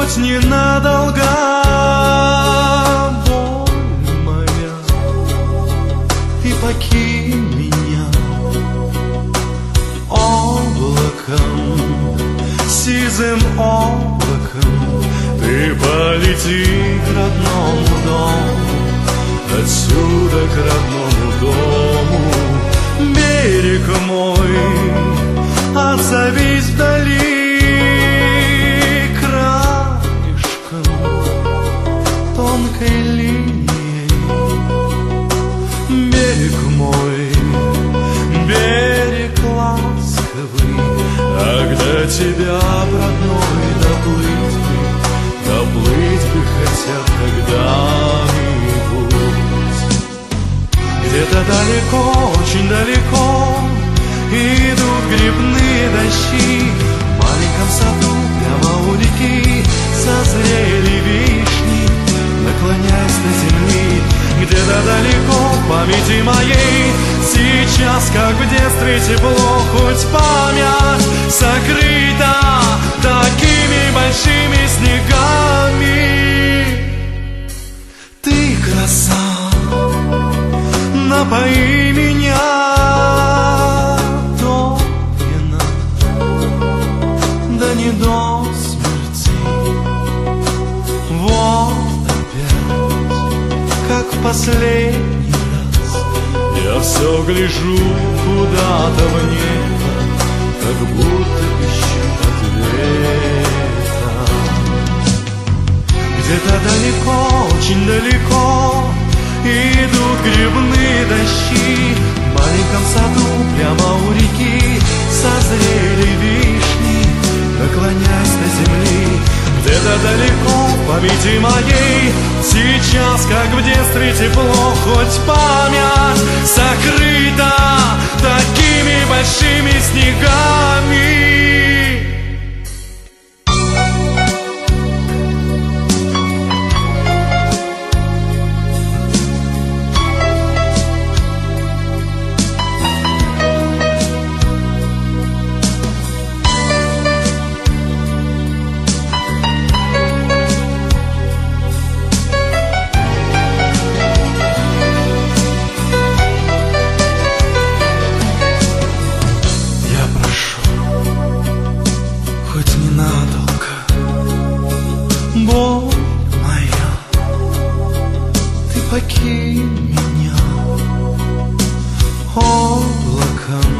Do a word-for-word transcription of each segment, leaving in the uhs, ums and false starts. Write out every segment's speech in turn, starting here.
хоть ненадолго, боль моя, ты покинь меня облаком, сизым облаком, ты полети к родному дому, отсюда к родному дому. Берег мой, отзовись вдали краешком, тонкой линией. Берег мой, берег ласковый, а до тебя, родной, доплыть бы, доплыть бы хотя когда-нибудь. Где-то далеко, очень далеко идут грибные дожди. В маленьком саду прямо у реки созрели вишни, наклоняясь на земли. Где-то далеко в памяти моей сейчас, как в детстве, тепло, хоть память сокрыта такими большими снегами. Ты краса, напои меня топливно, да не до смерти. Вот опять, как в последний раз, я все гляжу куда-то в небо, как будто ищу ответа. Где-то далеко, очень далеко идут грибные дожди. В маленьком саду прямо у реки созрели вишни, наклоняясь на земли. Где-то далеко в памяти моей сейчас, как в детстве, тепло, хоть память сокрыта такими большими снегами. Боль моя, ты покинь меня облаком,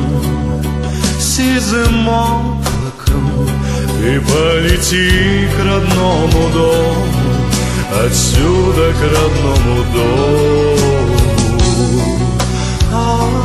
сизым облаком, ты полети к родному дому, отсюда к родному дому.